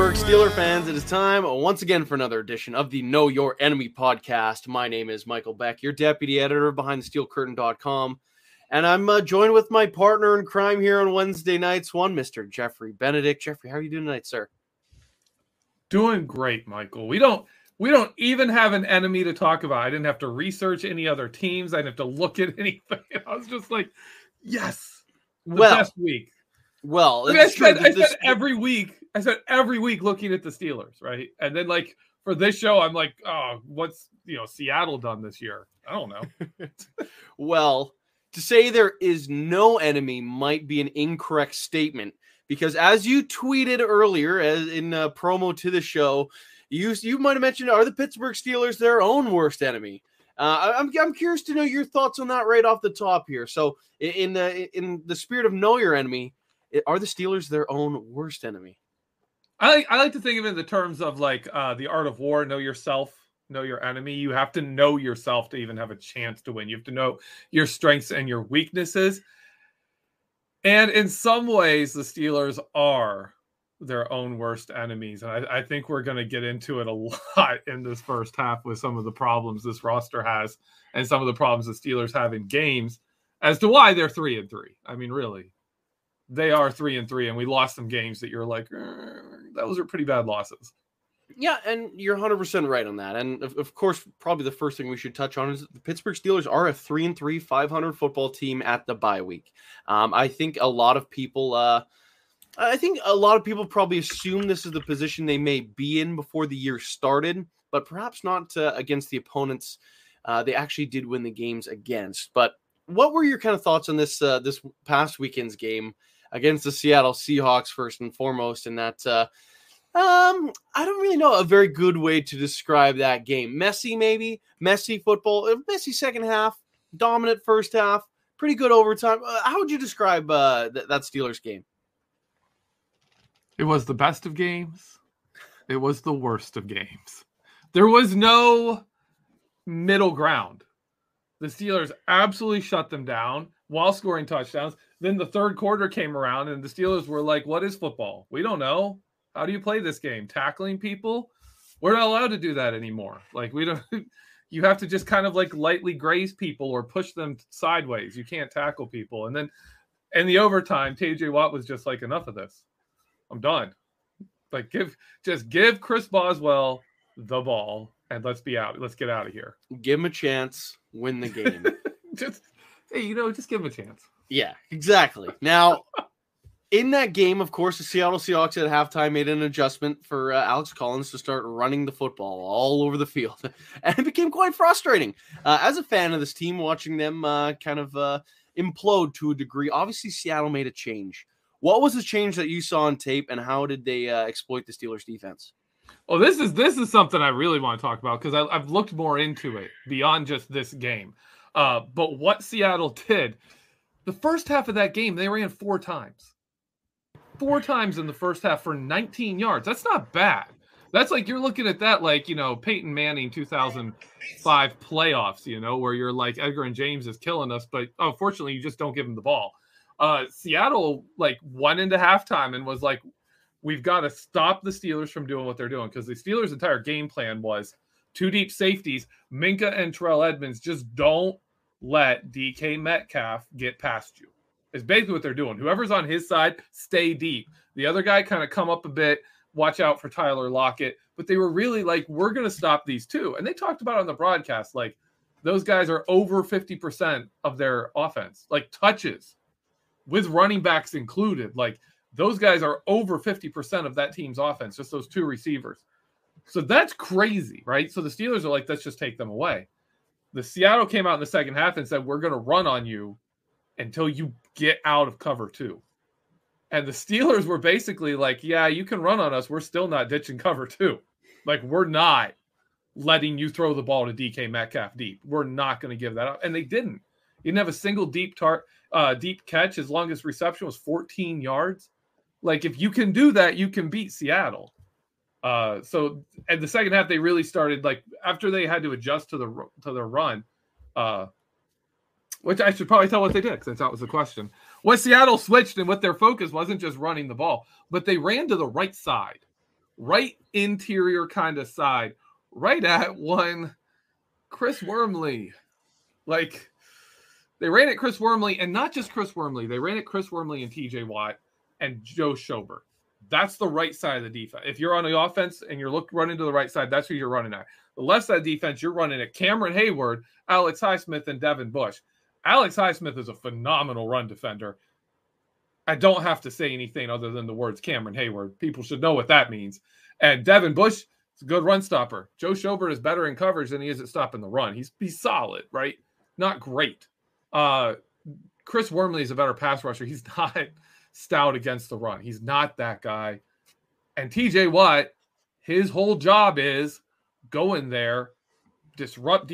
Pittsburgh Steelers fans, it is time once again for another edition of the Know Your Enemy podcast. My name is Michael Beck, your deputy editor behind thesteelcurtain.com, and I'm joined with my partner in crime here on Wednesday nights, Mr. Jeffrey Benedict. Jeffrey, how are you doing tonight, sir? Doing great, Michael. We don't even have an enemy to talk about. I didn't have to research any other teams. I didn't have to look at anything. I was just like, yes, best week. Well, I spent every week looking at the Steelers, right? And then like for this show, I'm like, oh, what's Seattle done this year? I don't know. Well, to say there is no enemy might be an incorrect statement, because as you tweeted earlier, as in a promo to the show, you might have mentioned, are the Pittsburgh Steelers their own worst enemy? I'm curious to know your thoughts on that right off the top here. So in the spirit of know your enemy, are the Steelers their own worst enemy? I like to think of it in the terms of like the art of war. Know yourself, know your enemy. You have to know yourself to even have a chance to win. You have to know your strengths and your weaknesses. And in some ways, the Steelers are their own worst enemies. And I think we're going to get into it a lot in this first half with some of the problems this roster has and some of the problems the Steelers have in games as to why they're 3-3. I mean, really. They are 3-3, and we lost some games that you're like, those are pretty bad losses. Yeah, and you're 100% right on that. And of course, probably the first thing we should touch on is the Pittsburgh Steelers are a 3-3, 500 football team at the bye week. I think a lot of people, probably assume this is the position they may be in before the year started, but perhaps not against the opponents they actually did win the games against. But what were your kind of thoughts on this past weekend's game against the Seattle Seahawks, first and foremost, and that I don't really know a very good way to describe that game. Messy football, messy second half, dominant first half, pretty good overtime. How would you describe that Steelers game? It was the best of games. It was the worst of games. There was no middle ground. The Steelers absolutely shut them down while scoring touchdowns. Then the third quarter came around, and the Steelers were like, what is football? We don't know. How do you play this game? Tackling people? We're not allowed to do that anymore. Like, we don't. You have to just kind of like lightly graze people or push them sideways. You can't tackle people. And then in the overtime, TJ Watt was just like, enough of this. I'm done. Like, give Chris Boswell the ball and let's be out. Let's get out of here. Give him a chance. Win the game. just give him a chance. Yeah, exactly. Now, in that game, of course, the Seattle Seahawks at halftime made an adjustment for Alex Collins to start running the football all over the field. And it became quite frustrating. As a fan of this team, watching them implode to a degree, obviously Seattle made a change. What was the change that you saw on tape, and how did they exploit the Steelers defense? Well, this is something I really want to talk about because I've looked more into it beyond just this game. But what Seattle did, the first half of that game, they ran 4 times. 4 times in the first half for 19 yards. That's not bad. That's like you're looking at that like, Peyton Manning 2005 playoffs, where you're like Edgar and James is killing us, but fortunately you just don't give them the ball. Seattle like went into halftime and was like, we've got to stop the Steelers from doing what they're doing, because the Steelers' entire game plan was 2 deep safeties. Minka and Terrell Edmonds, just don't let DK Metcalf get past you. It's basically what they're doing. Whoever's on his side, stay deep. The other guy kind of come up a bit, watch out for Tyler Lockett. But they were really like, we're going to stop these 2. And they talked about it on the broadcast, like those guys are over 50% of their offense, like touches with running backs included. Like those guys are over 50% of that team's offense, just those 2 receivers. So that's crazy, right? So the Steelers are like, let's just take them away. The Seattle came out in the second half and said, we're going to run on you until you get out of cover 2. And the Steelers were basically like, yeah, you can run on us. We're still not ditching cover 2. Like, we're not letting you throw the ball to DK Metcalf deep. We're not going to give that up. And they didn't. You didn't have a single deep catch. His longest reception was 14 yards. Like, if you can do that, you can beat Seattle. So at the second half, they really started, like, after they had to adjust to the run, which I should probably tell what they did, because that was the question. What Seattle switched and what their focus wasn't just running the ball, but they ran to the right side. right interior kind of side, right at one Chris Wormley. Like, they ran at Chris Wormley, and not just Chris Wormley. They ran at Chris Wormley and TJ Watt and Joe Schobert. That's the right side of the defense. If you're on the offense and you're running to the right side, that's who you're running at. The left side defense, you're running at Cameron Hayward, Alex Highsmith, and Devin Bush. Alex Highsmith is a phenomenal run defender. I don't have to say anything other than the words Cameron Hayward. People should know what that means. And Devin Bush is a good run stopper. Joe Schobert is better in coverage than he is at stopping the run. He's solid, right? Not great. Chris Wormley is a better pass rusher. He's not stout against the run. He's not that guy. And TJ Watt, his whole job is go in there, disrupt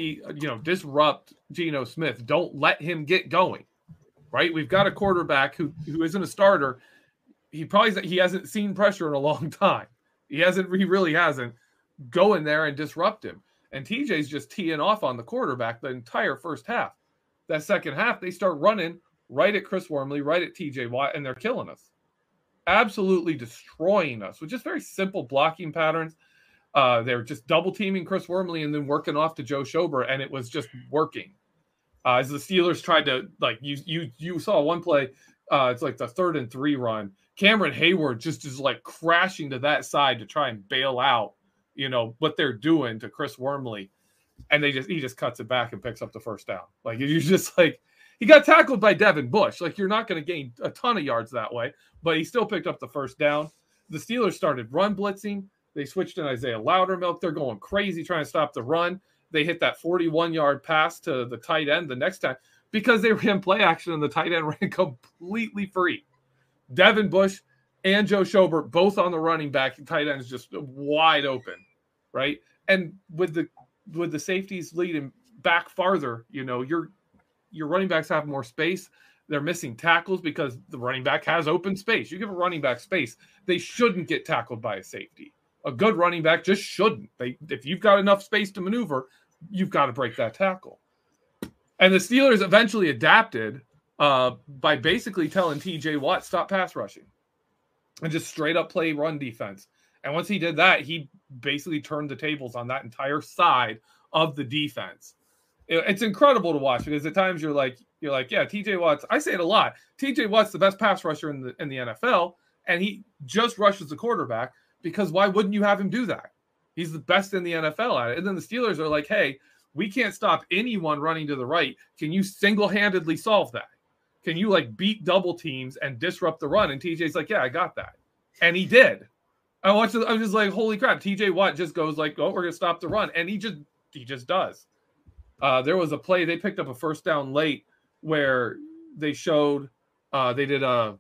Geno Smith. Don't let him get going. Right? We've got a quarterback who isn't a starter. He hasn't seen pressure in a long time. He really hasn't. Go in there and disrupt him. And TJ's just teeing off on the quarterback the entire first half. That second half, they start running right at Chris Wormley, right at TJ Watt, and they're killing us. Absolutely destroying us with just very simple blocking patterns. They're just double teaming Chris Wormley and then working off to Joe Schobert, and it was just working. As the Steelers tried to, like, you saw one play, it's like the 3rd and 3 run. Cameron Hayward just is like crashing to that side to try and bail out, what they're doing to Chris Wormley. And he just cuts it back and picks up the first down. Like, you just like, he got tackled by Devin Bush. Like, you're not going to gain a ton of yards that way, but he still picked up the first down. The Steelers started run blitzing. They switched in Isaiah Loudermilk. They're going crazy trying to stop the run. They hit that 41-yard pass to the tight end the next time because they ran play action and the tight end ran completely free. Devin Bush and Joe Schobert both on the running back. Tight ends just wide open, right? And with the safeties leading back farther, your running backs have more space. They're missing tackles because the running back has open space. You give a running back space, they shouldn't get tackled by a safety. A good running back just shouldn't. If you've got enough space to maneuver, you've got to break that tackle. And the Steelers eventually adapted by basically telling TJ Watt, stop pass rushing and just straight up play run defense. And once he did that, he basically turned the tables on that entire side of the defense. It's incredible to watch because at times you're like, yeah, TJ Watt's, I say it a lot. TJ Watt's the best pass rusher in the NFL, and he just rushes the quarterback because why wouldn't you have him do that? He's the best in the NFL at it. And then the Steelers are like, hey, we can't stop anyone running to the right. Can you single-handedly solve that? Can you beat double teams and disrupt the run? And TJ's like, yeah, I got that. And he did. I'm just like, holy crap. TJ Watt just goes like, oh, we're going to stop the run. And he just does. There was a play, they picked up a first down late where they showed, they did a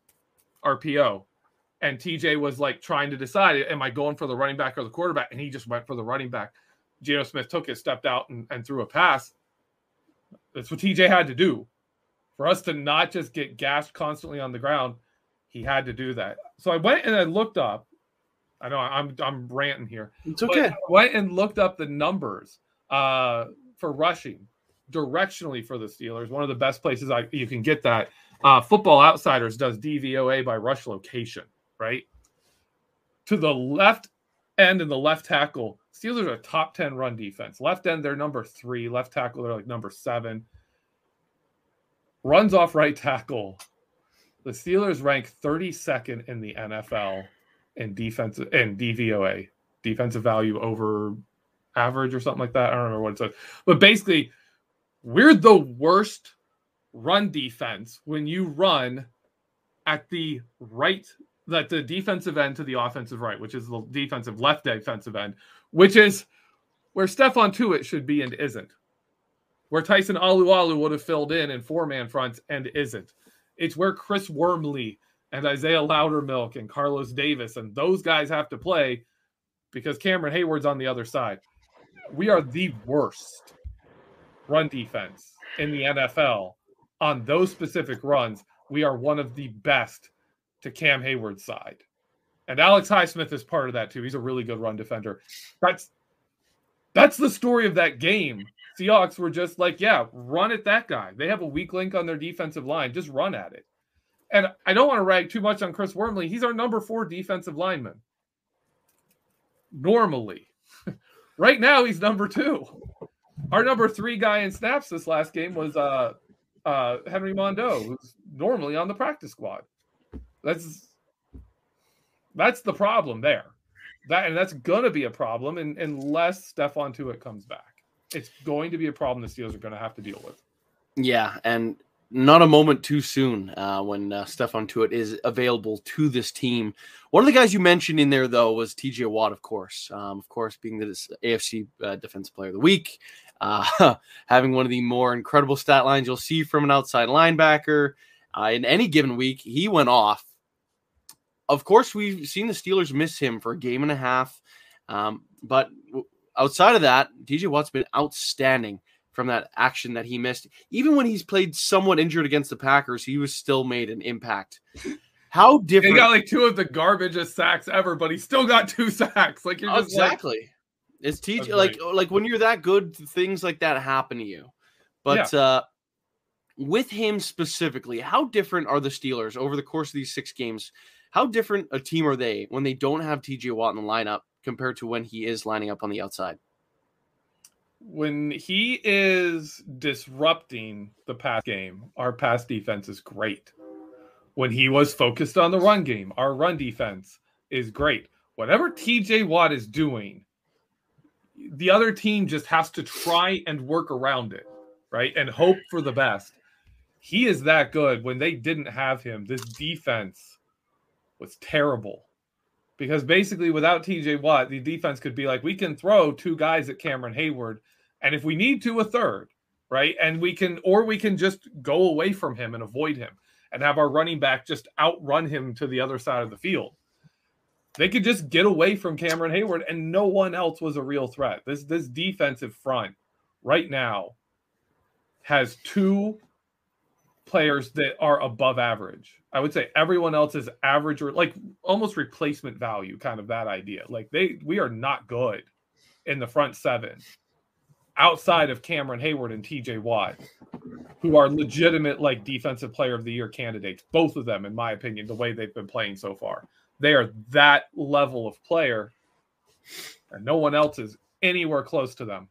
RPO. And TJ was trying to decide, am I going for the running back or the quarterback? And he just went for the running back. Geno Smith took it, stepped out, and threw a pass. That's what TJ had to do. For us to not just get gashed constantly on the ground, he had to do that. So I went and I looked up. I know I'm ranting here. It's okay. I went and looked up the numbers for rushing directionally for the Steelers. One of the best places you can get that. Football Outsiders does DVOA by rush location, right? To the left end and the left tackle, Steelers are a top 10 run defense. Left end, they're number 3. Left tackle, they're number 7. Runs off right tackle. The Steelers rank 32nd in the NFL in defensive and DVOA, defensive value over average or something like that. I don't remember what it says. But basically, we're the worst run defense when you run at the right, that the defensive end to the offensive right, which is the defensive left defensive end, which is where Stephon Tuitt should be and isn't. Where Tyson Alualu would have filled in 4-man fronts and isn't. It's where Chris Wormley and Isaiah Loudermilk and Carlos Davis and those guys have to play because Cameron Hayward's on the other side. We are the worst run defense in the NFL. On those specific runs, we are one of the best to Cam Hayward's side. And Alex Highsmith is part of that too. He's a really good run defender. That's the story of that game. Seahawks were just like, yeah, run at that guy. They have a weak link on their defensive line. Just run at it. And I don't want to rag too much on Chris Wormley. He's our number 4 defensive lineman. normally. Right now, he's number 2. Our number 3 guy in snaps this last game was Henry Mondeau, who's normally on the practice squad. That's the problem there. That's going to be a problem unless Stephon Tuitt comes back. It's going to be a problem the Steelers are going to have to deal with. Yeah, and not a moment too soon when Stephon Tuitt is available to this team. One of the guys you mentioned in there, though, was TJ Watt, of course. Being the AFC Defensive Player of the Week, having one of the more incredible stat lines you'll see from an outside linebacker. In any given week, he went off. Of course, we've seen the Steelers miss him for a game and a half. But outside of that, TJ Watt's been outstanding from that action that he missed. Even when he's played somewhat injured against the Packers, he was still made an impact. How different? He got like 2 of the garbagest sacks ever, but he still got 2 sacks. Like you're just exactly. It's TJ. Like when you're that good, things like that happen to you. But with him specifically, how different are the Steelers over the course of these 6 games? How different a team are they when they don't have TJ Watt in the lineup compared to when he is lining up on the outside? When he is disrupting the pass game, our pass defense is great. When he was focused on the run game, our run defense is great. Whatever TJ Watt is doing, the other team just has to try and work around it, right? And hope for the best. He is that good. When they didn't have him, this defense was terrible. Because basically without TJ Watt, the defense could be like, we can throw 2 guys at Cameron Hayward, and if we need to, a third, right? And we can just go away from him and avoid him and have our running back just outrun him to the other side of the field. They could just get away from Cameron Hayward, and no one else was a real threat. This defensive front right now has 2 players that are above average. I would say everyone else is average or like almost replacement value, kind of that idea. Like we are not good in the front 7 outside of Cameron Hayward and TJ Watt, who are legitimate like defensive player of the year candidates. Both of them, in my opinion, the way they've been playing so far, they are that level of player, and no one else is anywhere close to them.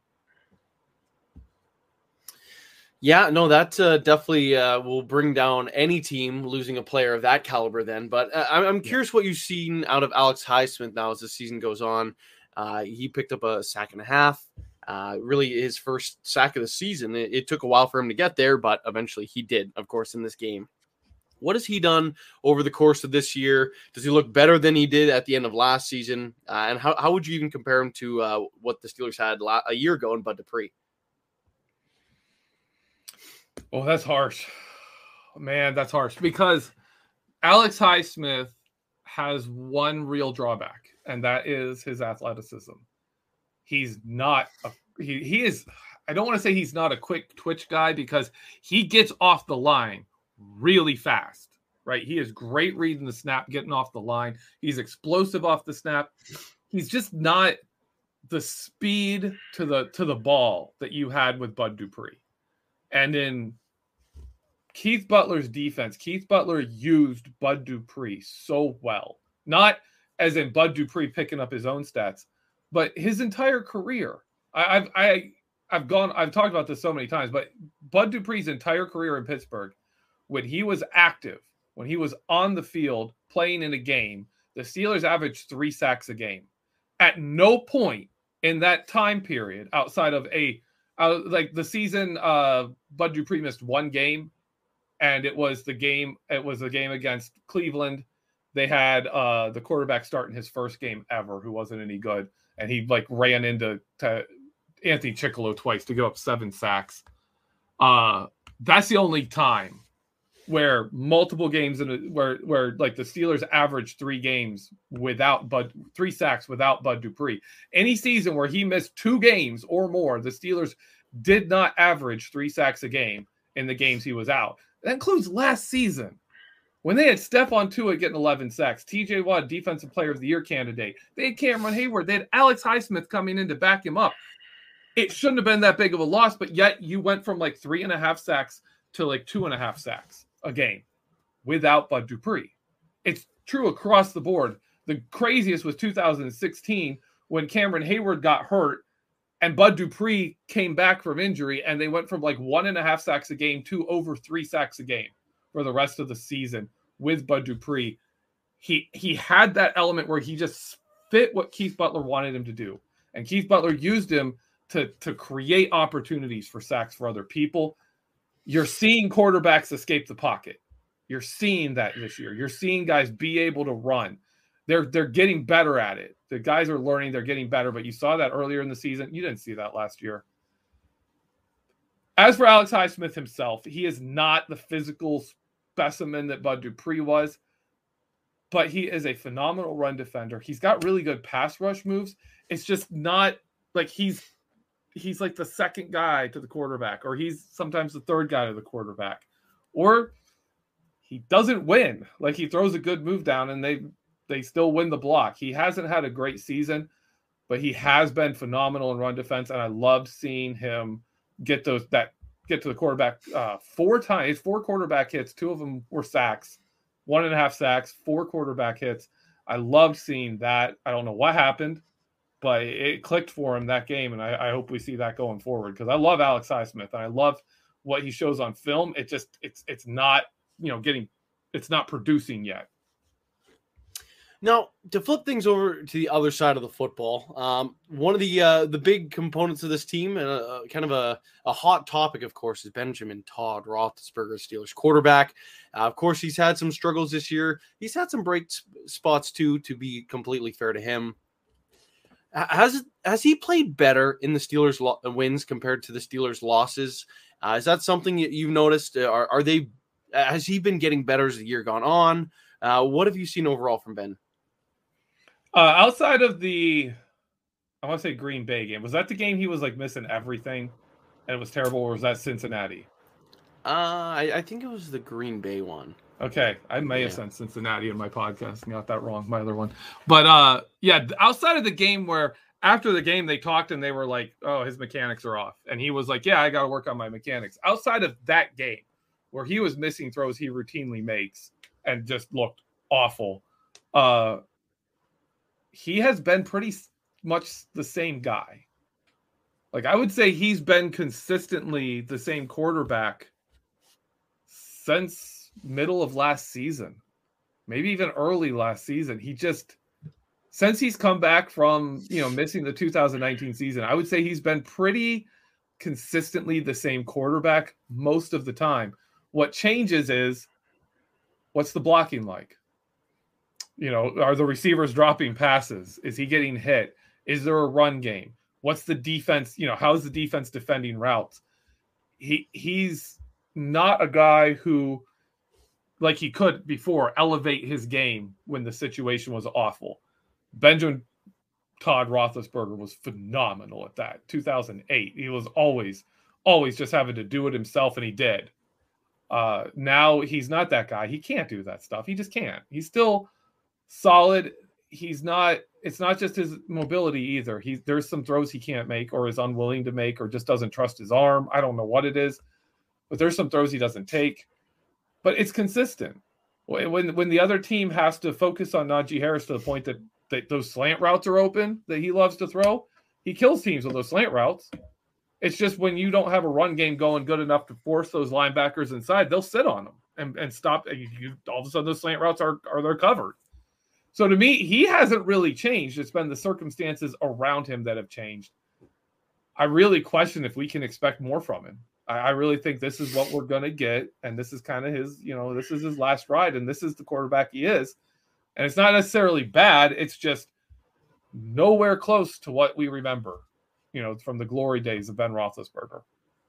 Yeah, no, that definitely will bring down any team losing a player of that caliber then. But I'm curious what you've seen out of Alex Highsmith now as the season goes on. He picked up a sack and a half, really his first sack of the season. It took a while for him to get there, but eventually he did, of course, in this game. What has he done over the course of this year? Does he look better than he did at the end of last season? And how would you even compare him to what the Steelers had a year ago in Bud Dupree? Oh, that's harsh. Man, that's harsh. Because Alex Highsmith has one real drawback, and that is his athleticism. He's not he is, I don't want to say he's not a quick twitch guy, because he gets off the line really fast, right? He is great reading the snap, getting off the line. He's explosive off the snap. He's just not the speed to the ball that you had with Bud Dupree. And in Keith Butler's defense, Keith Butler used Bud Dupree so well. Not as in Bud Dupree picking up his own stats, but his entire career. I've talked about this so many times, but Bud Dupree's entire career in Pittsburgh, when he was active, when he was on the field playing in a game, the Steelers averaged 3 sacks a game. At no point in that time period, outside of like the season, Bud Dupree missed 1 game, and it was the game against Cleveland. They had the quarterback starting his first game ever, who wasn't any good, and he like ran into Anthony Chickillo twice to give up 7 sacks. That's the only time where multiple games where like the Steelers averaged 3 sacks without Bud Dupree. Any season where he missed 2 games or more, the Steelers did not average 3 sacks a game in the games he was out. That includes last season, when they had Stephon Tuitt getting 11 sacks, TJ Watt, Defensive Player of the Year candidate. They had Cameron Hayward. They had Alex Highsmith coming in to back him up. It shouldn't have been that big of a loss, but yet you went from like 3.5 sacks to like 2.5 sacks a game without Bud Dupree. It's true across the board. The craziest was 2016, when Cameron Hayward got hurt and Bud Dupree came back from injury, and they went from like 1.5 sacks a game to over 3 sacks a game for the rest of the season with Bud Dupree. He had that element where he just fit what Keith Butler wanted him to do. And Keith Butler used him to create opportunities for sacks for other people. You're seeing quarterbacks escape the pocket. You're seeing that this year. You're seeing guys be able to run. They're getting better at it. The guys are learning. They're getting better. But you saw that earlier in the season. You didn't see that last year. As for Alex Highsmith himself, he is not the physical specimen that Bud Dupree was, but he is a phenomenal run defender. He's got really good pass rush moves. It's just not like he's like the second guy to the quarterback, or he's sometimes the third guy to the quarterback, or he doesn't win. Like, he throws a good move down and they still win the block. He hasn't had a great season, but he has been phenomenal in run defense, and I loved seeing him get to the quarterback 4 times. 4 quarterback hits. 2 of them were sacks. 1.5 sacks, 4 quarterback hits. I loved seeing that. I don't know what happened, but it clicked for him that game, and I hope we see that going forward, because I love Alex Highsmith, and I love what he shows on film. It's not, it's not producing yet. Now, to flip things over to the other side of the football, one of the big components of this team, and kind of a hot topic, of course, is Benjamin Todd Roethlisberger, Steelers quarterback. Of course, he's had some struggles this year. He's had some bright spots too, to be completely fair to him. Has he played better in the Steelers wins compared to the Steelers losses? Is that something you've noticed? Has he been getting better as the year gone on? What have you seen overall from Ben? Outside of I want to say Green Bay game, was that the game he was like missing everything and it was terrible, or was that Cincinnati? I think it was the Green Bay one. Okay, I may have said Cincinnati in my podcast and got that wrong, my other one. But outside of the game where after the game they talked and they were like, oh, his mechanics are off. And he was like, yeah, I got to work on my mechanics. Outside of that game where he was missing throws he routinely makes and just looked awful, he has been pretty much the same guy. Like, I would say he's been consistently the same quarterback since middle of last season, maybe even early last season. Since he's come back from, missing the 2019 season, I would say he's been pretty consistently the same quarterback most of the time. What changes is, what's the blocking like? Are the receivers dropping passes? Is he getting hit? Is there a run game? What's the defense? How's the defense defending routes? He's not a guy who, like he could before, elevate his game when the situation was awful. Benjamin Todd Roethlisberger was phenomenal at that. 2008, he was always just having to do it himself, and he did. Now he's not that guy. He can't do that stuff. He just can't. He's still solid. It's not just his mobility either. There's some throws he can't make, or is unwilling to make, or just doesn't trust his arm. I don't know what it is, but there's some throws he doesn't take. But it's consistent. When the other team has to focus on Najee Harris to the point that those slant routes are open that he loves to throw, he kills teams with those slant routes. It's just when you don't have a run game going good enough to force those linebackers inside, they'll sit on them and stop. All of a sudden, those slant routes are they're covered. So to me, he hasn't really changed. It's been the circumstances around him that have changed. I really question if we can expect more from him. I really think this is what we're going to get, and this is kind of his, this is his last ride, and this is the quarterback he is. And it's not necessarily bad. It's just nowhere close to what we remember, from the glory days of Ben Roethlisberger.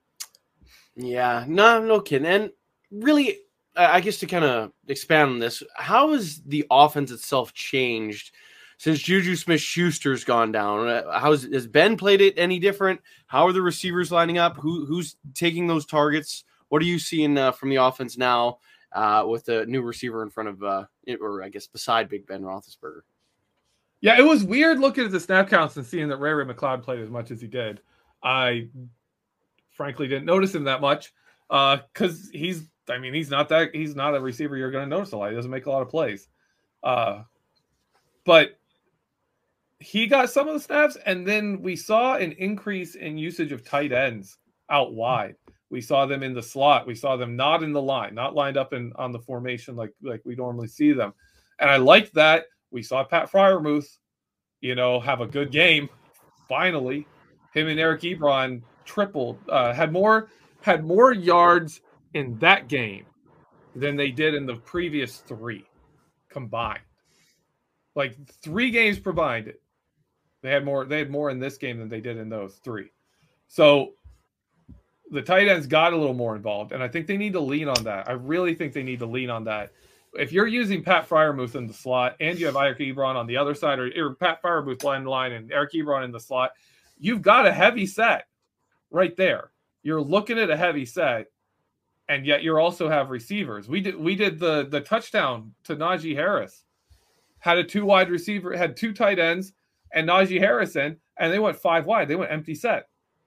Yeah, no kidding. And really, I guess to kind of expand on this, how has the offense itself changed since Juju Smith-Schuster's gone down? Has Ben played it any different? How are the receivers lining up? Who's taking those targets? What are you seeing from the offense now with the new receiver in front of, or I guess beside Big Ben Roethlisberger? Yeah, it was weird looking at the snap counts and seeing that Ray McLeod played as much as he did. I frankly didn't notice him that much because he's not a receiver you're going to notice a lot. He doesn't make a lot of plays. But he got some of the snaps, and then we saw an increase in usage of tight ends out wide. We saw them in the slot. We saw them not in the line, not lined up on the formation like we normally see them. And I liked that. We saw Pat Freiermuth, have a good game. Finally, him and Eric Ebron tripled, had more yards in that game than they did in the previous 3 combined. Like 3 games combined, they had more in this game than they did in those 3. So the tight ends got a little more involved, and I think they need to lean on that. I really think they need to lean on that. If you're using Pat Freiermuth in the slot and you have Eric Ebron on the other side, or Pat Freiermuth line and Eric Ebron in the slot, you've got a heavy set right there. You're looking at a heavy set, and yet you also have receivers. We did the touchdown to Najee Harris. Had a 2 wide receiver, had 2 tight ends, and Najee Harris in, and they went 5 wide. They went empty set.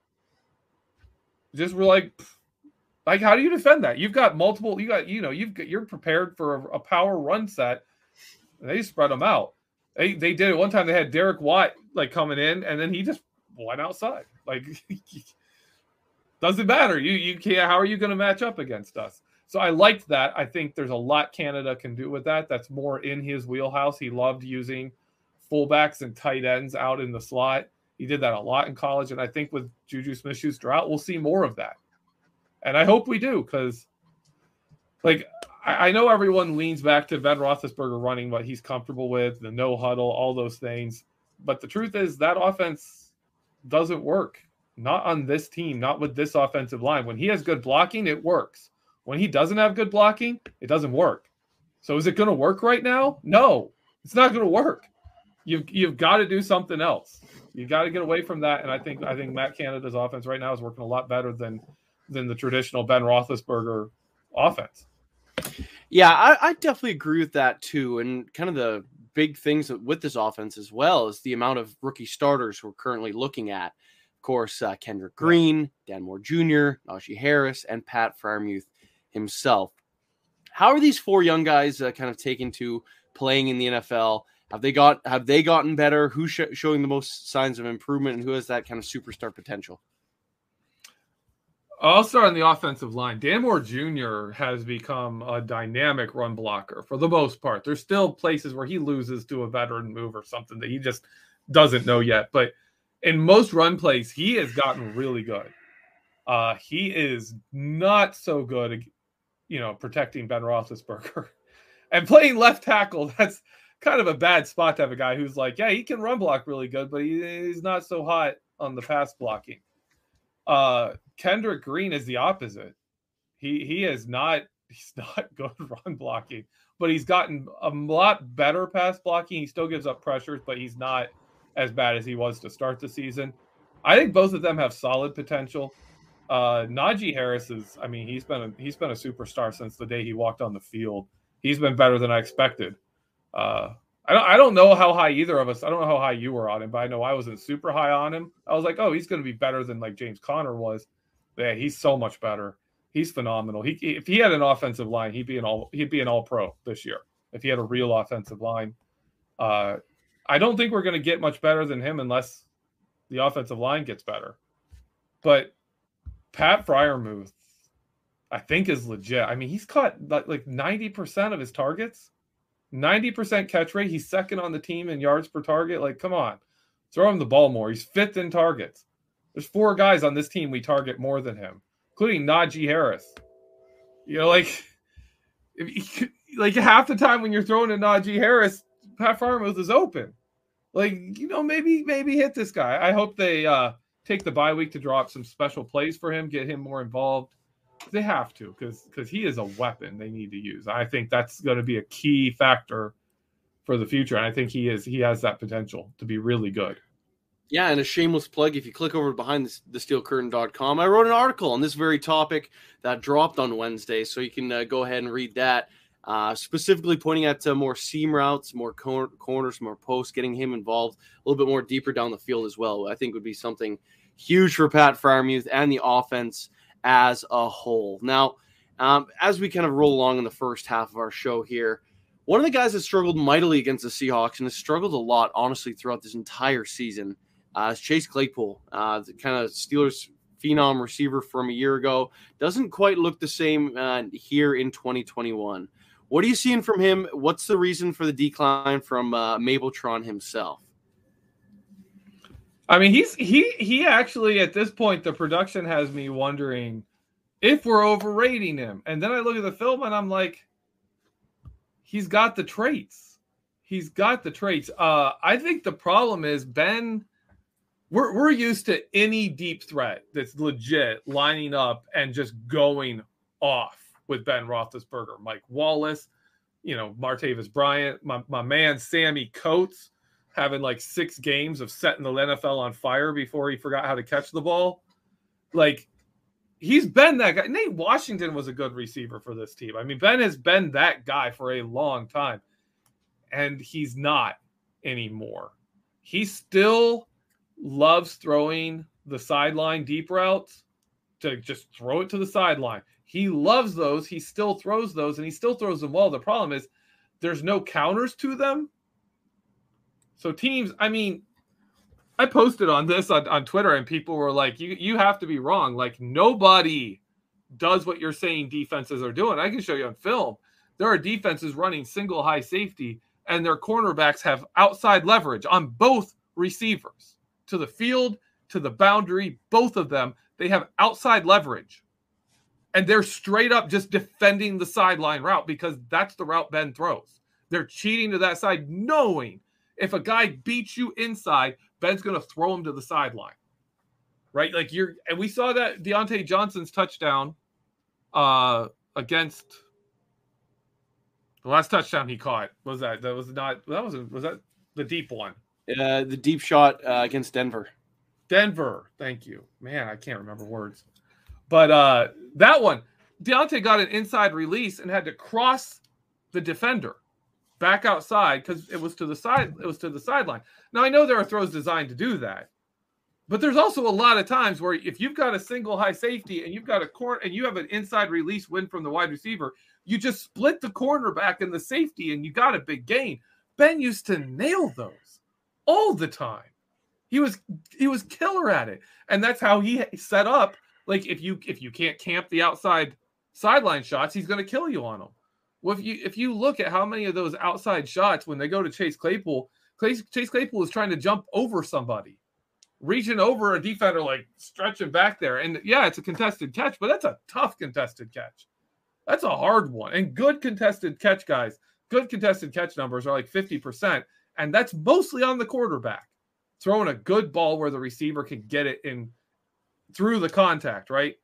Just were like, how do you defend that? You've got multiple. You're prepared for a power run set. And they spread them out. They did it one time. They had Derek Watt coming in, and then he just went outside. Doesn't matter. You can't. How are you going to match up against us? So I liked that. I think there's a lot Canada can do with that. That's more in his wheelhouse. He loved using fullbacks and tight ends out in the slot. He did that a lot in college, and I think with Juju Smith-Schuster out, we'll see more of that. And I hope we do, because I know everyone leans back to Ben Roethlisberger running what he's comfortable with, the no huddle, all those things. But the truth is that offense doesn't work. Not on this team, not with this offensive line. When he has good blocking, it works. When he doesn't have good blocking, it doesn't work. So is it going to work right now? No, it's not going to work. You've got to do something else. You got to get away from that. And I think Matt Canada's offense right now is working a lot better than the traditional Ben Roethlisberger offense. Yeah, I definitely agree with that too. And kind of the big things with this offense as well is the amount of rookie starters we're currently looking at. Of course, Kendrick Green, Dan Moore Jr., Najee Harris, and Pat Freiermuth himself. How are these 4 young guys kind of taken to playing in the NFL? Have they gotten better? Who's showing the most signs of improvement, and who has that kind of superstar potential? I'll start on the offensive line. Dan Moore Jr. has become a dynamic run blocker for the most part. There's still places where he loses to a veteran move or something that he just doesn't know yet. But in most run plays, he has gotten really good. He is not so good, protecting Ben Roethlisberger. And playing left tackle, that's kind of a bad spot to have a guy who's he can run block really good, but he's not so hot on the pass blocking. Kendrick Green is the opposite. He's not good run blocking, but he's gotten a lot better pass blocking. He still gives up pressures, but he's not as bad as he was to start the season. I think both of them have solid potential. Najee Harris he's been a superstar since the day he walked on the field. He's been better than I expected. I don't know how high either of us. I don't know how high you were on him, but I know I wasn't super high on him. I was like, oh, he's going to be better than James Conner was. Yeah, he's so much better. He's phenomenal. If he had an offensive line, he'd be an all pro this year. If he had a real offensive line, I don't think we're going to get much better than him unless the offensive line gets better. But Pat Freiermuth, I think, is legit. He's caught 90% of his targets. 90% catch rate. He's second on the team in yards per target. Come on. Throw him the ball more. He's 5th in targets. There's 4 guys on this team we target more than him, including Najee Harris. Half the time when you're throwing to Najee Harris, Pat Freiermuth is open. Maybe hit this guy. I hope they take the bye week to draw up some special plays for him, get him more involved. They have to, because he is a weapon they need to use. I think that's going to be a key factor for the future, and I think he has that potential to be really good. Yeah, and a shameless plug, if you click over to BehindTheSteelCurtain.com, I wrote an article on this very topic that dropped on Wednesday, so you can go ahead and read that, specifically pointing at more seam routes, more corners, more posts, getting him involved a little bit more deeper down the field as well. I think would be something huge for Pat Freiermuth and the offense as a whole. Now, as we kind of roll along in the first half of our show here, One of the guys that struggled mightily against the Seahawks and has struggled a lot, honestly, throughout this entire season is Chase Claypool, the kind of Steelers phenom receiver from a year ago. Doesn't quite look the same here in 2021. What are you seeing from him? What's the reason for the decline from Mabletron himself? I mean, he actually, at this point, the production has me wondering if we're overrating him. And then I look at the film and I'm like, he's got the traits. He's got the traits. I think the problem is Ben. We're used to any deep threat that's legit lining up and just going off with Ben Roethlisberger, Mike Wallace, Martavis Bryant, my man Sammy Coates having like 6 games of setting the NFL on fire before he forgot how to catch the ball. Like, he's been that guy. Nate Washington was a good receiver for this team. I mean, Ben has been that guy for a long time, and he's not anymore. He still loves throwing the sideline deep routes to just throw it to the sideline. He loves those. He still throws those, and he still throws them well. The problem is there's no counters to them. So teams, I mean, I posted on this on Twitter, and people were like, you have to be wrong. Like, nobody does what you're saying defenses are doing. I can show you on film. There are defenses running single high safety, and their cornerbacks have outside leverage on both receivers. To the field, to the boundary, both of them, they have outside leverage. And they're straight up just defending the sideline route because that's the route Ben throws. They're cheating to that side, knowing if a guy beats you inside, Ben's going to throw him to the sideline. Right? And we saw that Deontay Johnson's touchdown against the last touchdown he caught. Was that the deep one? The deep shot against Denver. Denver. Thank you. Man, I can't remember words. But that one, Deontay got an inside release and had to cross the defender back outside because it was to the side. It was to the sideline. Now, I know there are throws designed to do that, but there's also a lot of times where if you've got a single high safety and you've got a corner and you have an inside release win from the wide receiver, you just split the cornerback and the safety and you got a big gain. Ben used to nail those all the time. He was killer at it. And that's how he set up. Like, if you can't camp the outside sideline shots, he's going to kill you on them. Well, if you look at how many of those outside shots, when they go to Chase Claypool is trying to jump over somebody, reaching over a defender, like stretching back there. And yeah, it's a contested catch, but that's a tough contested catch. That's a hard one. And good contested catch guys, good contested catch numbers are like 50%. And that's mostly on the quarterback throwing a good ball where the receiver can get it in through the contact, right?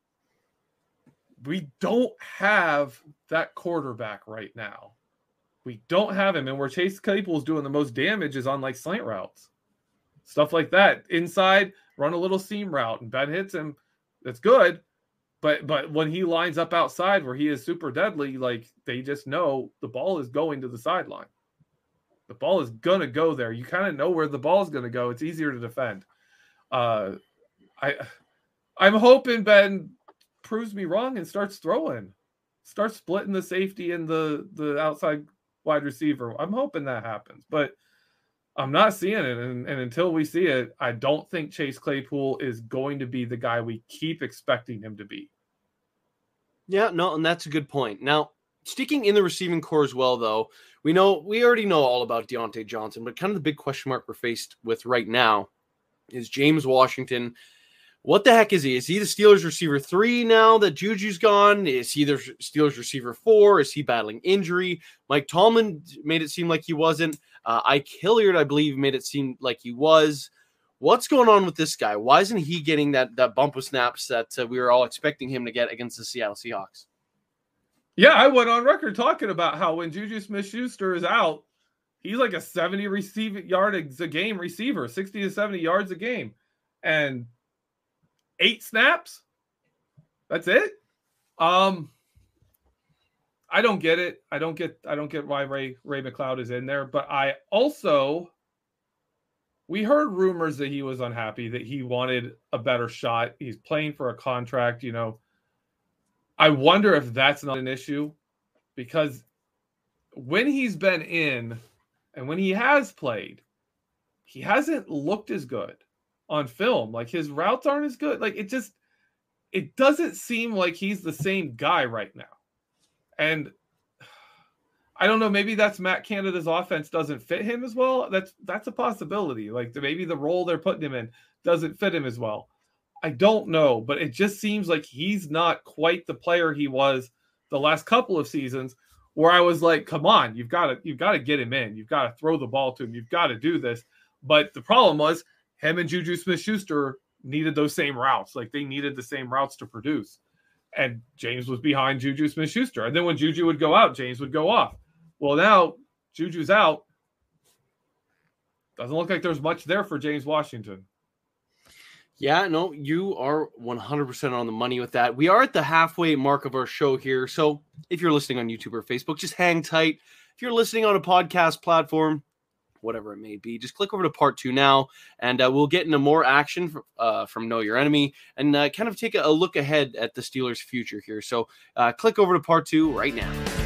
We don't have that quarterback right now. We don't have him. And where Chase Claypool is doing the most damage is on like slant routes. Stuff like that. Inside, run a little seam route and Ben hits him. That's good. But when he lines up outside where he is super deadly, like, they just know the ball is going to the sideline. The ball is going to go there. You kind of know where the ball is going to go. It's easier to defend. I'm hoping Ben proves me wrong and starts splitting the safety and the outside wide receiver. I'm hoping that happens, but I'm not seeing it. And until we see it, I don't think Chase Claypool is going to be the guy we keep expecting him to be. Yeah, no, and that's a good point. Now, sticking in the receiving core as well, though, we already know all about Deontay Johnson, but kind of the big question mark we're faced with right now is James Washington. What the heck is he? Is he the Steelers receiver 3 now that Juju's gone? Is he the Steelers receiver 4? Is he battling injury? Mike Tomlin made it seem like he wasn't. Ike Hilliard, I believe, made it seem like he was. What's going on with this guy? Why isn't he getting that bump of snaps that we were all expecting him to get against the Seattle Seahawks? Yeah, I went on record talking about how when Juju Smith-Schuster is out, he's like a 70 yards a game receiver, 60 to 70 yards a game. And 8 snaps? That's it? I don't get it. I don't get why Ray McLeod is in there, but we heard rumors that he was unhappy, that he wanted a better shot. He's playing for a contract, I wonder if that's not an issue, because when he's been in and when he has played, he hasn't looked as good on film. Like his routes aren't as good. Like it doesn't seem like he's the same guy right now. And I don't know, maybe that's Matt Canada's offense doesn't fit him as well. That's a possibility. Like maybe the role they're putting him in doesn't fit him as well. I don't know, but it just seems like he's not quite the player he was the last couple of seasons, where I was like, come on, you've got to get him in. You've got to throw the ball to him. You've got to do this. But the problem was him and Juju Smith-Schuster needed those same routes. Like they needed the same routes to produce. And James was behind Juju Smith-Schuster. And then when Juju would go out, James would go off. Well, now Juju's out. Doesn't look like there's much there for James Washington. Yeah, no, you are 100% on the money with that. We are at the halfway mark of our show here. So if you're listening on YouTube or Facebook, just hang tight. If you're listening on a podcast platform, whatever it may be, just click over to part 2 now, and we'll get into more action from Know Your Enemy and kind of take a look ahead at the Steelers' future here. So click over to part 2 right now.